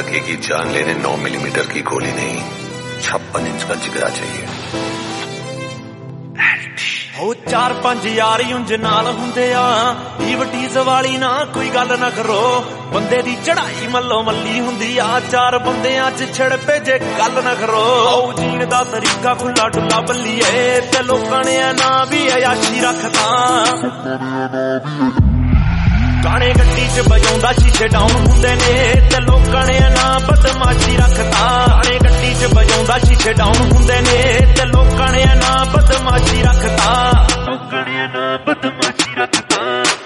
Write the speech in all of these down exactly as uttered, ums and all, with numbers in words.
लगेगी जान लेने नौ मिलीमीटर की गोली नहीं, छप्पन इंच का जिगरा चाहिए। हो चार पंज यारी उंज नाल हुंदे आ, ईवटीज वाली ना कोई गल ना करो, बंदे दी चढ़ाई मल्लो मल्ली हुंदी आ, चार बंदियां च छिड़ पे जे गल ना करो। आओ जीण दा तरीका खुला डुला बल्लीए, ते लोकां ने ना भी अयाशी रखदा, गाने गड्डी च बजाउंदा शीशे डाउन हुंदे ने, ते लोकां ने ना बदमाशी रखदा, गाने गड्डी च बजाउंदा शीशे डाउन हुंदे ने, ते लोकां ने ना बदमाशी रखदा, लोकां ने ना बदमाशी रखदा।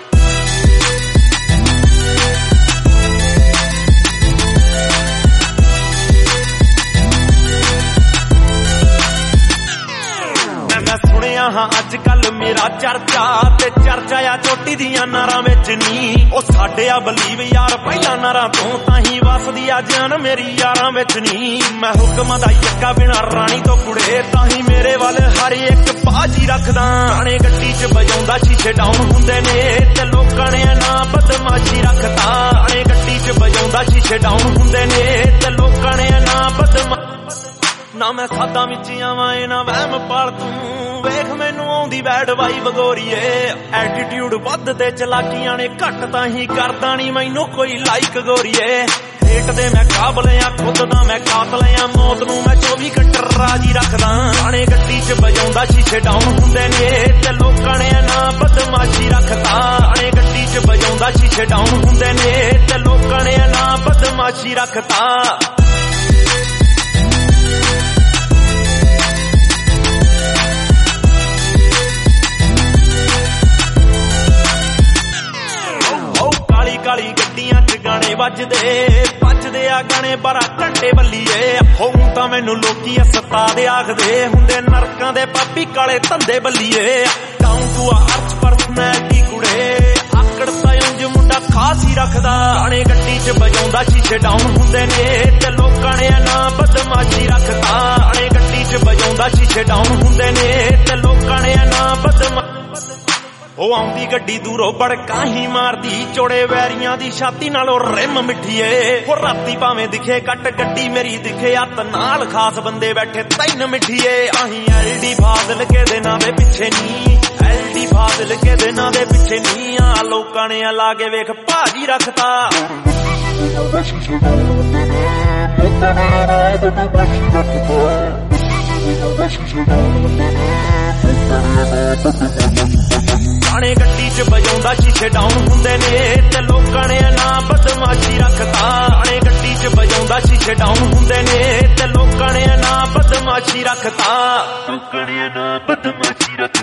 मैं सुनिया हाँ अज कल मेरा चर्चा, ते चर्चा आ चोटी दियां नारां विच नी, ओ साडे आ बलीव यार पहला नारां तो ताही वसदी आ जान मेरी यारां विच नी। मैं हुक्म दा यक्का बिना रानी तो कुड़े, ताही मेरे वाल हर एक बाजी रखदा, गाने गड्डी च बजाउंदा शीशे डाउन हुंदे ने, ते लोकां ने ना बदमाशी रखदा, गाने गड्डी च बजाउंदा शीशे डाउन हुंदे ने, ते लोकां ने ना बदमाशी ना। मैं सादा विच आवां ना वहम पाल तू, वेख मैनू आउंदी बैड वाई बगोरीए, एटीट्यूड वध ते चलाकियां ने घट ताही करदा नी मैनू कोई लाइक गोरीए, हेट दे मैं काबल आ खुद दा मैं कातल आ, मौत नू मैं चौबी घंटे राजी रखदा, गाने गड्डी च बजाउंदा शीशे डाउन हुंदे ने, ते लोकां ने ना बदमाशी रखदा, गाने गड्डी च बजाउंदा शीशे डाउन हुंदे ने, ते लोकां ने ना बदमाशी रखदा। काली गड्डियां च गाने बजदे बजदे आ गाने बारह घंटे बल्लीए, हों तां मैनू लोकी अस्ताद आखदे हुंदे नरकां दे पापी काले धंधे बल्लीए, डाउन टू अर्थ पर्सनैलिटी कुड़े, आकड़ तां मुंडा खास ही रखदा, गाने गड्डी च बजाउंदा शीशे डाउन हुंदे ने, ते लोकां ने ना बदमाशी रखदा, गाने गड्डी च बजाउंदा शीशे डाउन हुंदे ने, ते लोकां ने ना बदमाशी। ओ आउंदी गड्डी दूरों बड़का ही मारदी, चोड़े वैरियां दी छाती नालों रिम मिठीए, हो राती भावें दिखे कट गड्डी मेरी दिखे हत्थ नाल खास बंदे बैठे तैन मिठीए, अहीं एलडी फाजल के दिनां दे पिछे नी, एलडी फाजल के दिनां दे पिछे नी, आ लोकां ने लागे वेख भाजी रखता, गाने गड्डी च बजाउंदा शीशे डाउन हुंदे ने, ते लोकां ने ना बदमाशी रखदा, गाने गड्डी च बजाउंदा शीशे डाउन हुंदे ने, ते लोकां ने ना बदमाशी रखदा, लोकां ने ना बदमाशी रखदा।